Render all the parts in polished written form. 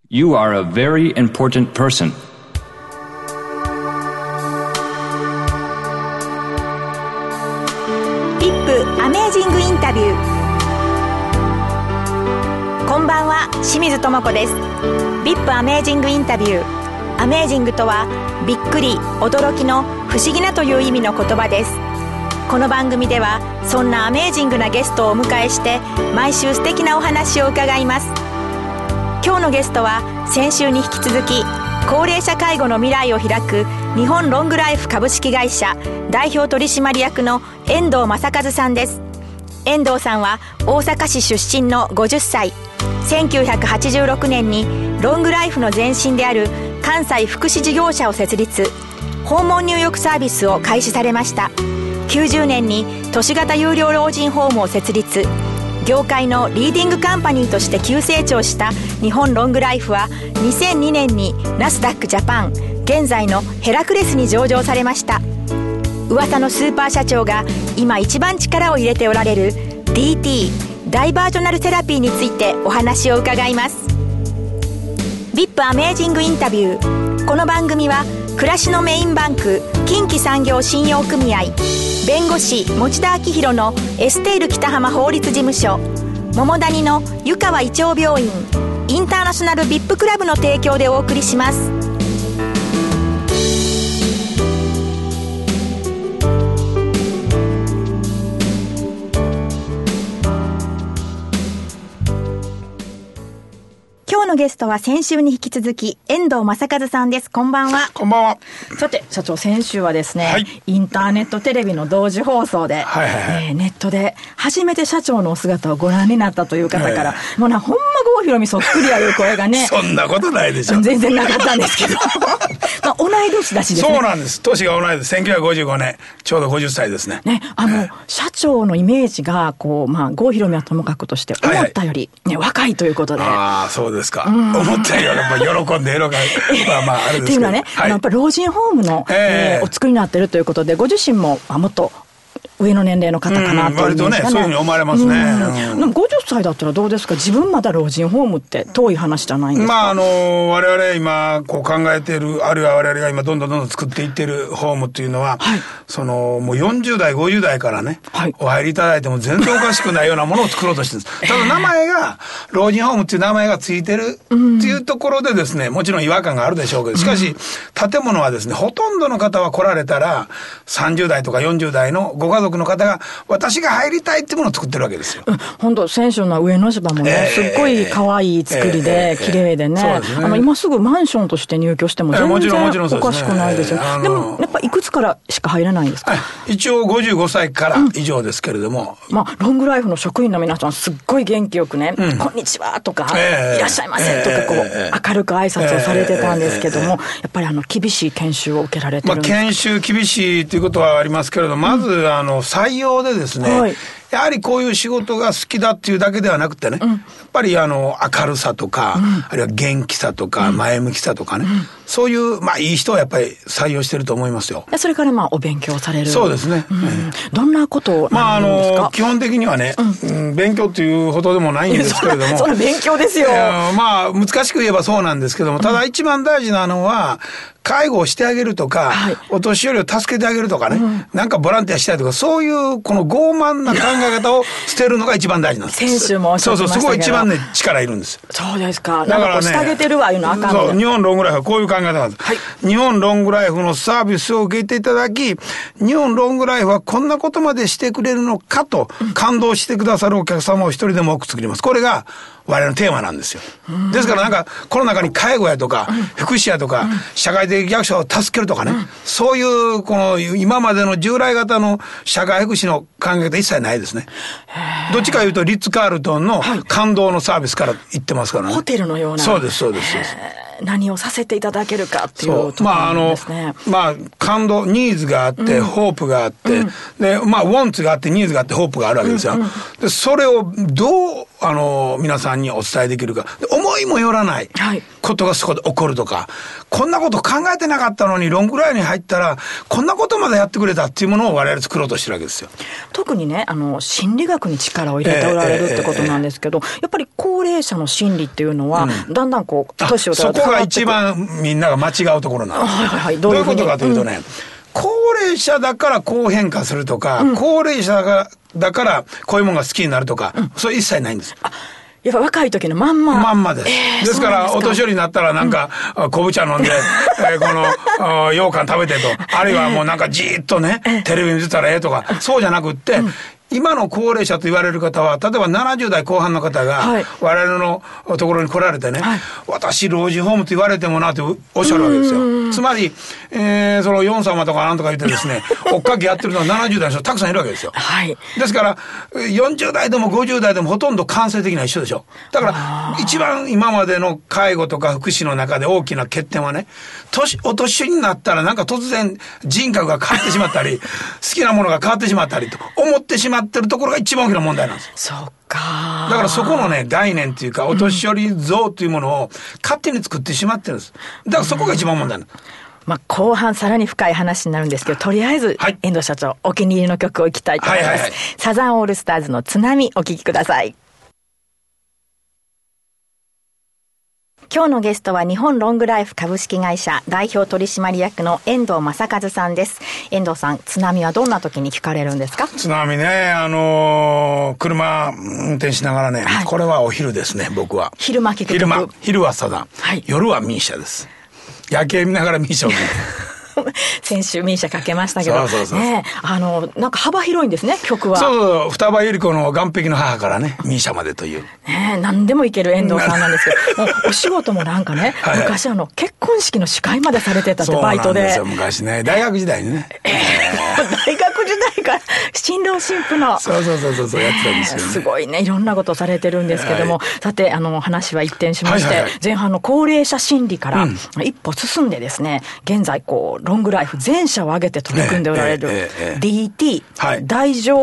You are a very important person. VIP アメージングインタビュー。こんばんは、清水智子です。 VIP アメージングインタビュー。アメージングとはびっくり、驚きの不思議なという意味の言葉です。この番組ではそんなアメージングなゲストをお迎えして毎週素敵なお話を伺います。今日のゲストは先週に引き続き高齢者介護の未来を開く日本ロングライフ株式会社代表取締役の遠藤正和さんです。遠藤さんは大阪市出身の50歳。1986年にロングライフの前身である関西福祉事業者を設立。訪問入浴サービスを開始されました。90年に都市型有料老人ホームを設立。業界のリーディングカンパニーとして急成長した日本ロングライフは2002年にナスダックジャパン、現在のヘラクレスに上場されました。噂のスーパー社長が今一番力を入れておられる DT ダイバージョナルセラピーについてお話を伺います。 VIP アメージングインタビュー。この番組は暮らしのメインバンク近畿産業信用組合、弁護士持田明宏のエステール北浜法律事務所、桃谷の湯川胃腸病院、インターナショナル VIP クラブの提供でお送りします。今日のゲストは先週に引き続き遠藤正和さんです。こんばんは。 こんばんは。 さて社長、先週はですね、 はい、 インターネットテレビの同時放送で、ネットで初めて社長のお姿をご覧になったという方から、もうほんま郷ひろみそっくりやいう声がねそんなことないでしょ。 全然なかったんですけどまあ同い年だしですね。 そうなんです。年が同いです。1955年ちょうど50歳ですね。 社長のイメージがこう、郷ひろみはともかくとして思ったより、若いということで。 ああ、そうですか。思ったより喜んであれですけど。 っていうのはね、やっぱり老人ホームの、お作りになっているということで、ご自身ももっと上の年齢の方かなという、 割とね、そういうふうに思われますね。 でも50歳だったらどうですか。自分まだ老人ホームって遠い話じゃないんですか。 我々今こう考えている、あるいは我々が今どんどん作っていっているホームっていうのは、もう40代50代からね、お入りいただいても全然おかしくないようなものを作ろうとしてるんです。ただ名前が老人ホームっていう名前がついてるっていうところでですね、もちろん違和感があるでしょうけど、しかし建物はですね、ほとんどの方は来られたら30代とか40代のご家族の方が私が入りたいってものを作ってるわけですよ。 本当先週の上野芝もね、すっごい可愛い作りで綺麗でね、今すぐマンションとして入居しても全然おかしくないですよ。でもやっぱいくつからしか入れないんですか。 一応55歳から以上ですけれども、 ロングライフの職員の皆さんすっごい元気よくね、こんにちはとか、いらっしゃいませとかこう明るく挨拶をされてたんですけども、やっぱり厳しい研修を受けられてるんですか。 研修厳しいということはありますけれど、まず採用でですね、やはりこういう仕事が好きだっていうだけではなくてね、やっぱり明るさとか、あるいは元気さとか、前向きさとかね、そういういい人はやっぱり採用してると思いますよ。 それからお勉強される。 そうですね。 どんなことを学ぶんですか。 基本的にはね、勉強っていうほどでもないんですけれども、 その勉強ですよ。 難しく言えばそうなんですけども、ただ一番大事なのは介護をしてあげるとか、お年寄りを助けてあげるとかね、なんかボランティアしたいとか、そういうこの傲慢な考え方を捨てるのが一番大事なんです。 先週もおっしゃってましたけど。 そこ一番ね、力いるんです。 そうですか。だからね、してあげてるわいうのあかんの。 そう、日本ロングライフはこういう考え方なんです。日本ロングライフのサービスを受けていただき、日本ロングライフはこんなことまでしてくれるのかと感動してくださるお客様を一人でも多く作ります。これが我々のテーマなんですよ。ですからなんかこの中に介護やとか福祉やとか社会的弱者を助けるとかね、そういうこの今までの従来型の社会福祉の考え方一切ないですね。どっちかいうとリッツ・カールトンの感動のサービスから言ってますからね。 ホテルのような。 そうです。 何をさせていただけるかっていうところなんですね。 感動、ニーズがあって、ホープがあって、で、ウォンツがあって、ニーズがあって、ホープがあるわけですよ。で、それをどう、皆さんにお伝えできるか。思いもよらないことがそこで起こるとか、こんなこと考えてなかったのに、ロングラインに入ったら、こんなことまでやってくれたっていうものを我々作ろうとしてるわけですよ。 特にね、心理学に力を入れておられるってことなんですけど、やっぱり高齢者の心理っていうのは、だんだんこう、年を取るとそこが一番みんなが間違うところなんです。どういうことかというとね、高齢者だからこう変化するとか、高齢者だからこういうものが好きになるとか、それ一切ないんです。 やっぱ若い時のまんまです。ですから、お年寄りになったらなんか、昆布茶飲んで、この、羊羹食べてと、あるいはもうなんかじーっとね、テレビ見てたらええとか、そうじゃなくって、今の高齢者と言われる方は、例えば70代後半の方が、我々のところに来られてね、私、老人ホームと言われてもなっておっしゃるわけですよ。つまり、その4様とかなんとか言ってですね、追っかけやってるのは70代の人たくさんいるわけですよ。ですから、40代でも50代でもほとんど感性的には一緒でしょ。だから、一番今までの介護とか福祉の中で大きな欠点はね、お年寄りになったらなんか突然人格が変わってしまったり、好きなものが変わってしまったりと思ってしまってるところが一番大きな問題なんです。 そうか。 だからそこのね、概念っていうか、お年寄り像というものを勝手に作ってしまってるんです。だからそこが一番問題なんです。 後半さらに深い話になるんですけど、とりあえず、遠藤社長、お気に入りの曲をいきたいと思います。サザンオールスターズの津波、お聴きください。今日のゲストは日本ロングライフ株式会社代表取締役の遠藤正和さんです。遠藤さん、津波はどんな時に聞かれるんですか？ 津波ね、車運転しながらね、これはお昼ですね、僕は。 昼間聞く曲。 昼はサザン、夜はミーシャです。夜景見ながらミーシャを見る。 先週ミーシャかけましたけど、ね、なんか幅広いんですね、曲は。 そう双葉百合子の岸壁の母からね、ミーシャまでという。 ね、何でもいける遠藤さんなんですけど、もうお仕事もなんかね、昔結婚式の司会までされてたってバイトで。そうなんですよ、 昔ね、大学時代にね。 大学時代から新郎新婦の。 そうやってたんですよね。 すごいね、いろんなことをされてるんですけども、さて、話は一転しまして、前半の高齢者心理から一歩進んでですね、現在ロングライフ全社を挙げて取り組んでおられる DT、ダイバージ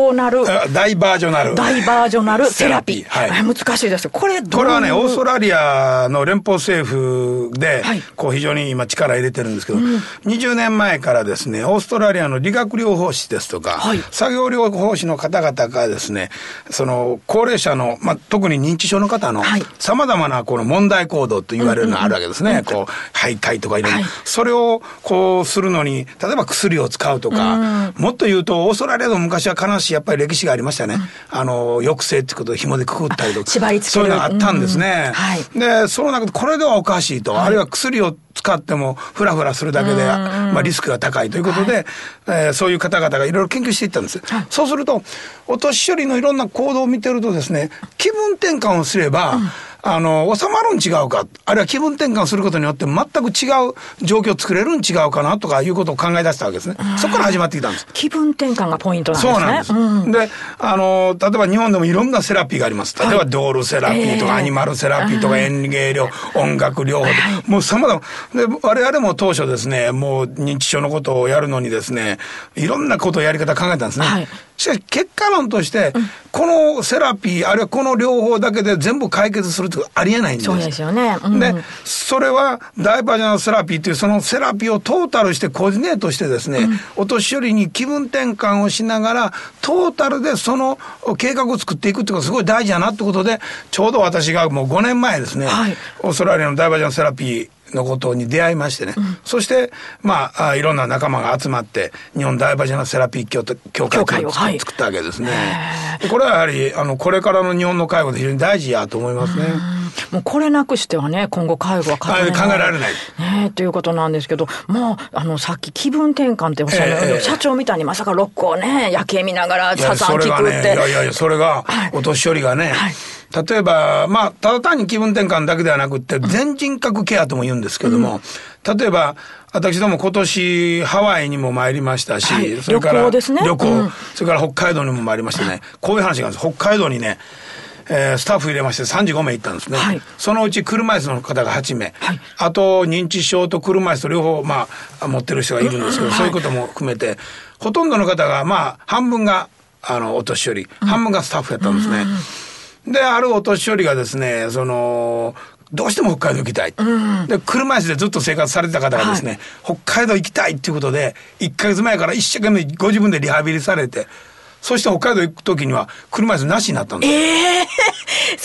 ョナルセラピー、難しいです。これはね、オーストラリアの連邦政府で非常に今力入れてるんですけど、20年前からですね、オーストラリアの理学療法士ですとか、作業療法士の方々がですね、その高齢者の、特に認知症の方の様々なこの問題行動と言われるのがあるわけですね。徘徊とかいろいろ、それをするのに、例えば薬を使うとか、もっと言うとオーストラリアの昔は悲しいやっぱり歴史がありましたね。抑制ってことで紐でくくったりとか、 縛り付ける、 そういうのがあったんですね。で、その中でこれではおかしいと、あるいは薬を使ってもフラフラするだけで、リスクが高いということで、そういう方々がいろいろ研究していったんです。そうすると、お年寄りのいろんな行動を見てるとですね、気分転換をすれば、収まるん違うか、あるいは気分転換することによって全く違う状況を作れるん違うかなとかいうことを考え出したわけですね。そこから始まってきたんです。 気分転換がポイントなんですね。 そうなんです。で、例えば日本でもいろんなセラピーがあります。例えばドールセラピーとか、アニマルセラピーとか、園芸療、音楽療法とか、もう様々。で、我々も当初ですね、もう認知症のことをやるのにですね、いろんなことをやり方考えたんですね。しかし結果論として、このセラピー、あるいはこの療法だけで全部解決するってありえないんです。 そうですよね。 で、それはダイバージョナルセラピーというそのセラピーをトータルしてコーディネートしてですね、お年寄りに気分転換をしながら、トータルでその計画を作っていくっていうのがすごい大事だなってことで、ちょうど私がもう5年前ですね、オーストラリアのダイバージョナルセラピー、のことに出会いましてね、そしていろんな仲間が集まって日本ダイバージョナルセラピー協会を作ったわけですね。これはやはりこれからの日本の介護で非常に大事やと思いますね。 もうこれなくしてはね、今後介護は考えられないねということなんですけど、さっき気分転換っておっしゃる、社長みたいにまさかロックをね、夜景見ながらサザン聞くって、 それがお年寄りがね、例えば、ただ単に気分転換だけではなくって、全人格ケアとも言うんですけども、例えば、私ども今年ハワイにも参りましたし、それから旅行ですね。 それから北海道にも参りましてね、こういう話があるんです。北海道にね、 スタッフ入れまして35名行ったんですね。はい、そのうち車椅子の方が8名。はい、あと、認知症と車椅子と両方、持ってる人がいるんですけど、そういうことも含めて、ほとんどの方が、半分が、お年寄り、半分がスタッフやったんですね。で、あるお年寄りがですね、どうしても北海道行きたい。で、車椅子でずっと生活されてた方がですね、北海道行きたいっていうことで、1ヶ月前から一生懸命ご自分でリハビリされて、そして北海道行くときには車椅子なしになったんです。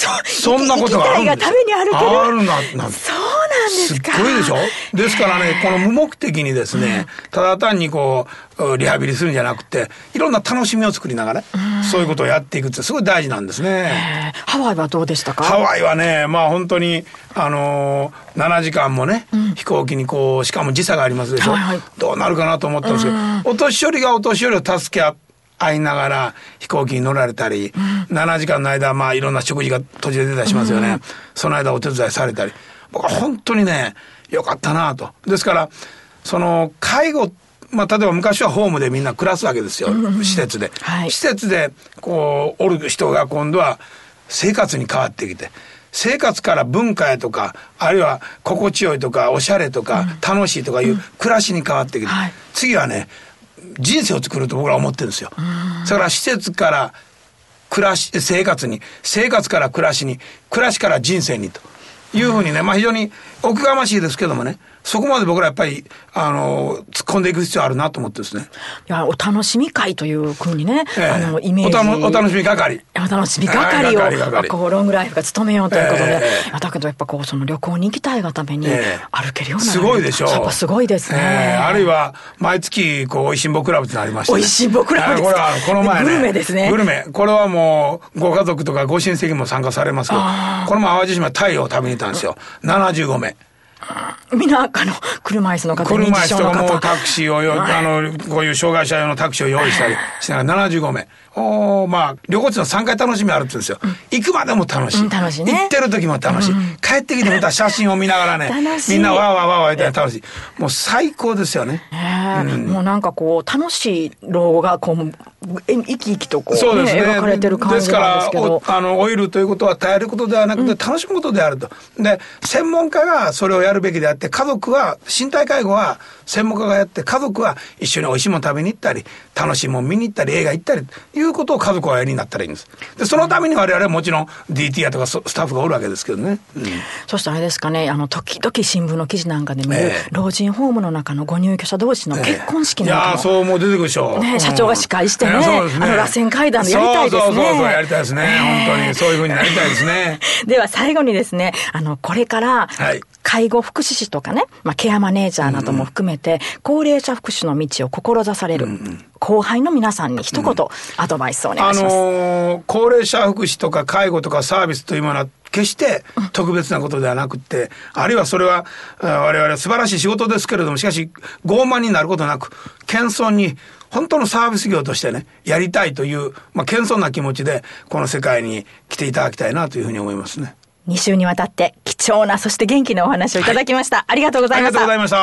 そんなことがあるんですよ。行きたいがために歩ける。あるな。そうなんですか。すっごいでしょ。ですからね、この無目的にですね、ただ単にリハビリするんじゃなくて、いろんな楽しみを作りながら、そういうことをやっていくってすごい大事なんですね。 ハワイはどうでしたか？ ハワイはね、本当に、7時間もね、飛行機にしかも時差がありますでしょ。どうなるかなと思ったんですけど、お年寄りがお年寄りを助け合いながら飛行機に乗られたり、7時間の間、いろんな食事が途中で出たりしますよね。その間お手伝いされたり。僕は本当にね、よかったなと。ですから、介護、例えば昔はホームでみんな暮らすわけですよ。施設で。施設で、おる人が今度は生活に変わってきて、生活から文化へとか、あるいは心地よいとか、おしゃれとか、楽しいとかいう暮らしに変わってきて、次はね、人生を作ると僕らは思ってるんですよ。だから施設から生活に、生活から暮らしに、暮らしから人生にというふうにね、非常におこがましいですけどもね、そこまで僕らやっぱり突っ込んでいく必要あるなと思ってですね。 いや、お楽しみ会というふうにね、イメージ。 お楽しみ係。 お楽しみ係を、ロングライフが務めようということで。だけどやっぱ旅行に行きたいがために歩けるようになる。 すごいでしょう。 やっぱすごいですね。 あるいは、毎月、おいしんぼクラブってのありましたね。 おいしんぼクラブですか。 これは、この前ね。 グルメですね。 グルメ。これはもう、ご家族とかご親戚も参加されますけど、この前淡路島タイを食べに行ったんですよ。75名。 みんな、車椅子の方、 車椅子とかもタクシーをこういう障害者用のタクシーを用意したりしながら75名。旅行地の3回楽しみあるって言うんですよ。行くまでも楽しい。楽しいね。行ってる時も楽しい。帰ってきてまた写真を見ながらね、みんなわーわーわーわー言って楽しい。もう最高ですよね。 もう楽しい老後が生き生きとそうですね、 描かれてる感じなんですけど。 ですから、老いるということは耐えることではなくて楽しむことであると。で、専門家がそれをやるべきであって、家族は、身体介護は専門家がやって、家族は一緒に美味しいもの食べに行ったり、楽しいもの見に行ったり、映画行ったり、いうことを家族はやりになったらいいんです。で、そのために我々はもちろん DT やとかスタッフがおるわけですけどね。 そしてあれですかね、時々新聞の記事なんかで見る、老人ホームの中のご入居者同士の結婚式なんかも。 いや、そうもう出てくるでしょ。 社長が司会してね、螺旋階段でやりたいですね。 そうやりたいですね。本当にそういう風になりたいですね。 では最後にですね、これから、介護福祉士とかね、ケアマネージャーなども含めて、高齢者福祉の道を志される後輩の皆さんに一言アドバイスをお願いします。 高齢者福祉とか介護とかサービスというものは決して特別なことではなくて、あるいはそれは我々は素晴らしい仕事ですけれども、しかし傲慢になることなく、謙遜に本当のサービス業としてね、やりたいという、謙遜な気持ちでこの世界に来ていただきたいなというふうに思いますね。 2週にわたって貴重な、そして元気なお話をいただきました。ありがとうございました。 ありがとうございました。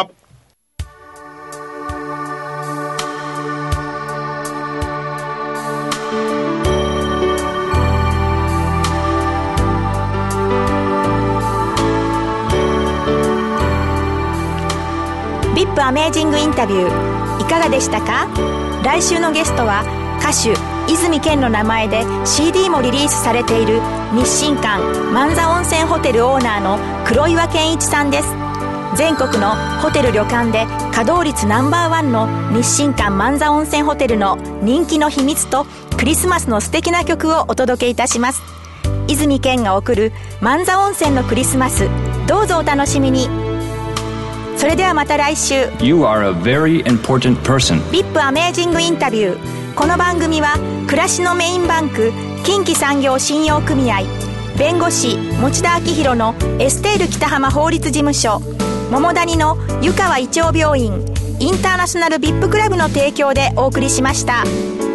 VIP アメージングインタビューいかがでしたか？来週のゲストは歌手泉健の名前で CD もリリースされている日進館万座温泉ホテルオーナーの黒岩健一さんです。全国のホテル旅館で稼働率No.1の日進館万座温泉ホテルの人気の秘密とクリスマスの素敵な曲をお届けいたします。泉健が送る万座温泉のクリスマス、どうぞお楽しみに。それではまた来週。 You are a very important person. VIP アメージングインタビュー。この番組は暮らしのメインバンク近畿産業信用組合、弁護士持田明宏のエステール北浜法律事務所、桃谷の湯川胃腸病院、インターナショナル VIP クラブの提供でお送りしました。